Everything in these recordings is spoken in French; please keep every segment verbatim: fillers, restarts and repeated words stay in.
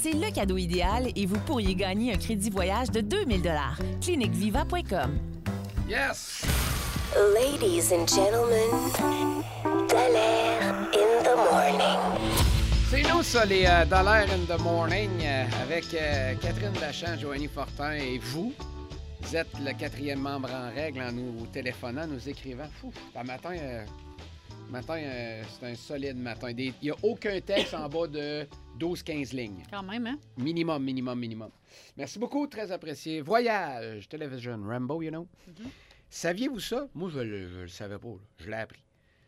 C'est le cadeau idéal et vous pourriez gagner un crédit voyage de deux mille dollars. clinique viva point com. Yes! Ladies and gentlemen, Dallaire in the morning. C'est nous, ça, les euh, Dallaire in the morning, euh, avec euh, Catherine Lachant, Joanie Fortin et vous. Vous êtes le quatrième membre en règle en nous téléphonant, nous écrivant. Fou, un matin, euh, matin euh, c'est un solide matin. Il n'y a aucun texte en bas de douze quinze lignes. Quand même, hein? Minimum, minimum, minimum. Merci beaucoup, très apprécié. Voyage, Television, Rambo, you know. Mm-hmm. Saviez-vous ça? Moi, je ne le savais pas. Là. Je l'ai appris.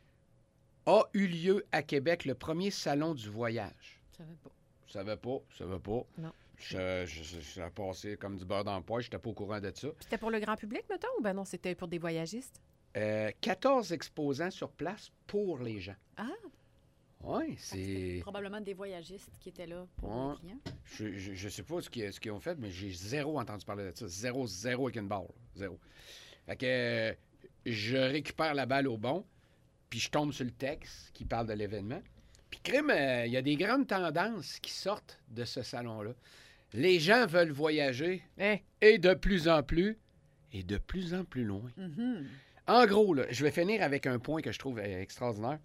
A eu lieu à Québec le premier salon du voyage. Je savais pas. Je savais pas, je savais pas. Non. Je, je, je, je passé comme du beurre dans le poêle, je n'étais pas au courant de ça. C'était pour le grand public, mettons, ou ben non, c'était pour des voyagistes? Euh, quatorze exposants sur place pour les gens. Ah! Oui, c'est... Probablement des voyagistes qui étaient là pour ouais. les clients. Je ne sais pas ce qu'ils, ce qu'ils ont fait, mais j'ai zéro entendu parler de ça. Zéro, zéro avec une barre. Zéro. Fait que euh, je récupère la balle au bon, puis je tombe sur le texte qui parle de l'événement. Puis crime, il euh, y a des grandes tendances qui sortent de ce salon-là. Les gens veulent voyager, hey. et de plus en plus, et de plus en plus loin. Mm-hmm. En gros, là, je vais finir avec un point que je trouve extraordinaire.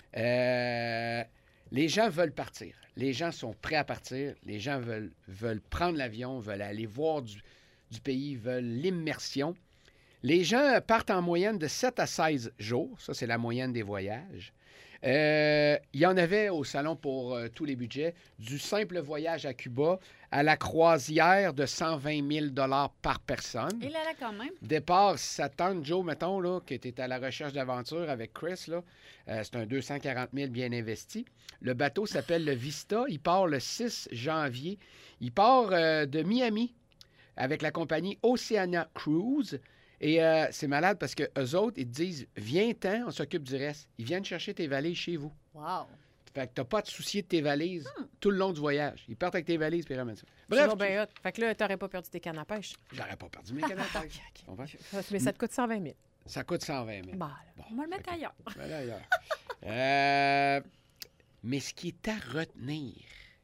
Euh, les gens veulent partir. Les gens sont prêts à partir. Les gens veulent, veulent prendre l'avion, veulent aller voir du, du pays, veulent l'immersion. Les gens partent en moyenne de sept à seize jours. Ça, c'est la moyenne des voyages. Euh, il y en avait au salon pour euh, tous les budgets, du simple voyage à Cuba à la croisière de cent vingt mille dollars par personne. Et là, là, quand même. Départ, sa tante Joe, mettons, là, qui était à la recherche d'aventure avec Chris, là, euh, c'est un deux cent quarante mille bien investi. Le bateau s'appelle le Vista. Il part le six janvier. Il part euh, de Miami avec la compagnie Oceania Cruise. Et euh, c'est malade parce qu'eux autres, ils te disent « Viens-t'en, on s'occupe du reste. » Ils viennent chercher tes valises chez vous. Wow! Fait que t'as pas à te soucier de tes valises hmm. tout le long du voyage. Ils partent avec tes valises puis ils ramènent ça. Bref. Bon, ben, hot. Fait que là, t'aurais pas perdu tes cannes à pêche. J'aurais pas perdu mes cannes à pêche. Okay, okay. Mais ça te coûte cent vingt mille. Ça coûte cent vingt mille. Bon, bon, on va le mettre okay. ailleurs. Ben là, ailleurs. euh, mais ce qui est à retenir,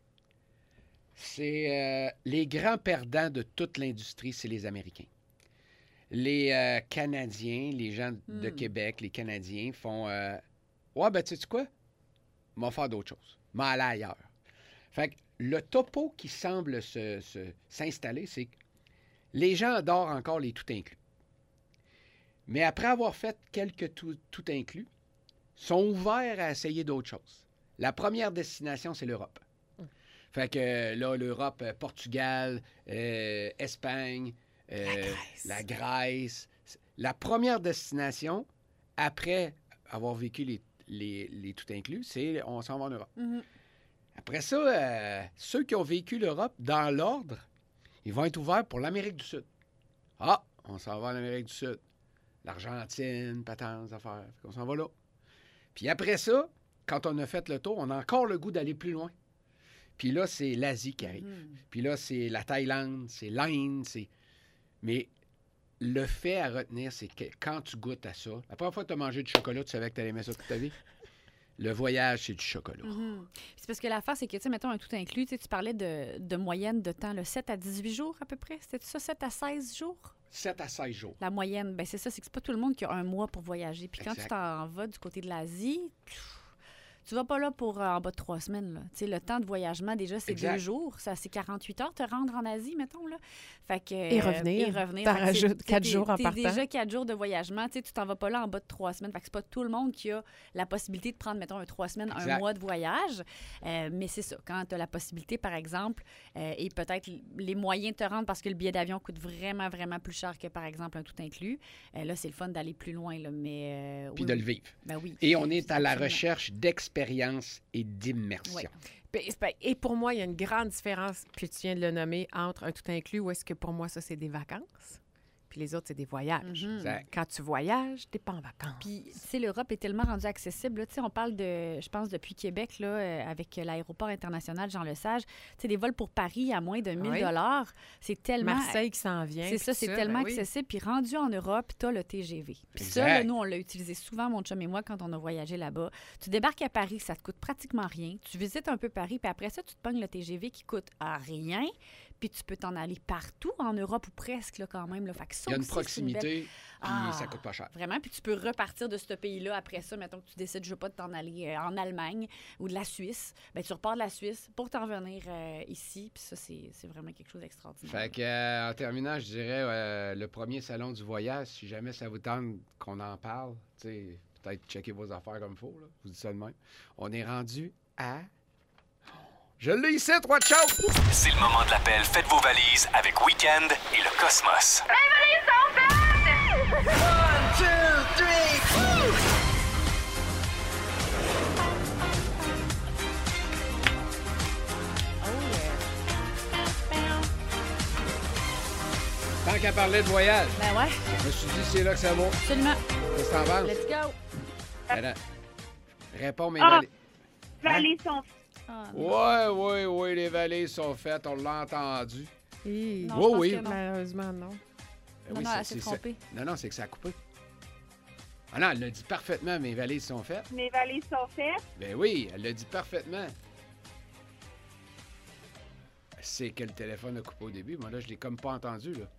c'est euh, les grands perdants de toute l'industrie, c'est les Américains. Les euh, Canadiens, les gens mm. de Québec, les Canadiens font euh, ouais, ben, tu sais quoi? On va faire d'autres choses. On va aller ailleurs. Fait que le topo qui semble se, se, s'installer, c'est que les gens adorent encore les tout inclus. Mais après avoir fait quelques tout, tout inclus, sont ouverts à essayer d'autres choses. La première destination, c'est l'Europe. Mm. Fait que là, l'Europe, Portugal, euh, Espagne, euh, la Grèce. La Grèce. La première destination, après avoir vécu les, les, les tout inclus, c'est on s'en va en Europe. Mm-hmm. Après ça, euh, ceux qui ont vécu l'Europe, dans l'ordre, ils vont être ouverts pour l'Amérique du Sud. Ah, on s'en va en Amérique du Sud. L'Argentine, patente, affaires. On s'en va là. Puis après ça, quand on a fait le tour, on a encore le goût d'aller plus loin. Puis là, c'est l'Asie qui arrive. Mm-hmm. Puis là, c'est la Thaïlande, c'est l'Inde, c'est... Mais le fait à retenir, c'est que quand tu goûtes à ça, la première fois que tu as mangé du chocolat, tu savais que tu allais aimer ça toute ta vie. Le voyage, c'est du chocolat. Mm-hmm. C'est parce que l'affaire, c'est que, tu sais, mettons un tout inclus, tu parlais de, de moyenne de temps, le sept à dix-huit jours à peu près. C'était ça, sept à seize jours? sept à seize jours. La moyenne, bien, c'est ça, c'est que c'est pas tout le monde qui a un mois pour voyager. Puis quand exact. Tu t'en vas du côté de l'Asie, pff, tu vas pas là pour euh, en bas de trois semaines. Là. Tu sais, le temps de voyagement, déjà, c'est exact. deux jours. Ça, c'est quarante-huit heures te rendre en Asie, mettons. Là. Fait que, et revenir. Euh, et revenir. T'en rajoutes quatre jours en t'es partant. déjà quatre jours de voyagement. Tu sais, tu t'en vas pas là en bas de trois semaines. Fait que c'est pas tout le monde qui a la possibilité de prendre, mettons, un trois semaines, exact. Un mois de voyage. Euh, mais c'est ça. Quand tu as la possibilité, par exemple, euh, et peut-être les moyens de te rendre parce que le billet d'avion coûte vraiment, vraiment plus cher que, par exemple, un tout inclus, euh, là, c'est le fun d'aller plus loin. Là, mais, euh, Puis oui, de le vivre. Ben oui. Et on est à la absolument. recherche d'expérience et d'immersion. Oui. Et pour moi, il y a une grande différence, puis tu viens de le nommer, entre un tout inclus, où est-ce que pour moi, ça, c'est des vacances, puis les autres, c'est des voyages. Mhm. Exact. Quand tu voyages, t'es pas en vacances. Puis, tu sais, l'Europe est tellement rendue accessible. là. Tu sais, on parle de, je pense, depuis Québec, là, euh, avec l'aéroport international Jean-Lesage. Tu sais, des vols pour Paris à moins de mille dollars, c'est tellement... Marseille qui s'en vient. C'est puis ça, tout c'est ben tellement oui. accessible. Puis rendu en Europe, t'as le T G V. Puis ça, Exact. là, nous, on l'a utilisé souvent, mon chum et moi, quand on a voyagé là-bas. Tu débarques à Paris, ça te coûte pratiquement rien. Tu visites un peu Paris, puis après ça, tu te pognes le T G V qui coûte à rien. Puis tu peux t'en aller partout en Europe ou presque, là, quand même. Là. Fait que ça Il y a une aussi, c'est belle- proximité, puis Ah, ça coûte pas cher. Vraiment, puis tu peux repartir de ce pays-là après ça. Mettons que tu décides, je veux pas de t'en aller euh, en Allemagne ou de la Suisse. Bien, tu repars de la Suisse pour t'en venir euh, ici. Puis ça, c'est c'est vraiment quelque chose d'extraordinaire. Fait que, euh, en terminant, je dirais euh, le premier salon du voyage, si jamais ça vous tente qu'on en parle, tu sais, peut-être checker vos affaires comme il faut, là. Je vous dis ça de même. On est rendu à... Je l'ai ici, trois de chaud! C'est le moment de l'appel. Faites vos valises avec Weekend et le Cosmos. Tant qu'à parler de voyage, Ben ouais, je me suis dit, c'est là que ça va. absolument. Qu'est-ce que t'en penses? Let's go. Attends. Réponds mes Ah. valises. Valises sont Ah, Ouais, ouais, ouais, les valises sont faites, on l'a entendu. Hi. Non, Oui, je pense oui. que non. Malheureusement, non. Ben Non, oui, non, c'est- elle s'est c'est ça. trompée. Non, non, c'est que ça a coupé. Ah non, elle l'a dit parfaitement, mes valises sont faites. mes valises sont faites. Ben oui, elle l'a dit parfaitement. C'est que le téléphone a coupé au début. Moi, là, je l'ai comme pas entendu, là.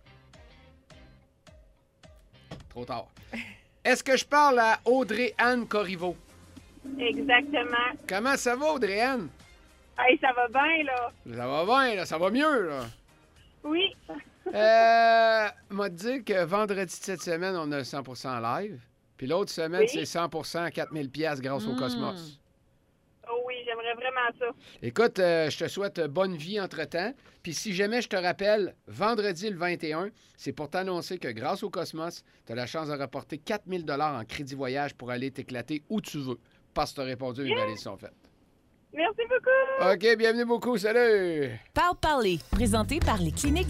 Trop tard. Est-ce que je parle à Audrey-Anne Corriveau? Exactement. Comment ça va, Audrey-Anne? Hey, ça va bien, là. Ça va bien, là. Ça va mieux, là. Oui. Euh, m'a dit que vendredi de cette semaine, on a le cent pour cent live. Puis l'autre semaine, Oui. c'est cent pour cent à quatre mille piastres grâce au Mm. Cosmos. Oh oui, j'aimerais vraiment ça. Écoute, euh, je te souhaite bonne vie entre-temps. Puis si jamais je te rappelle, vendredi le vingt et un, c'est pour t'annoncer que grâce au Cosmos, tu as la chance de rapporter quatre mille dollars en crédit voyage pour aller t'éclater où tu veux. Parce que tu as répondu, mes valises sont faites. Merci beaucoup. OK, bienvenue beaucoup. Salut! Parle parler, présenté par les cliniques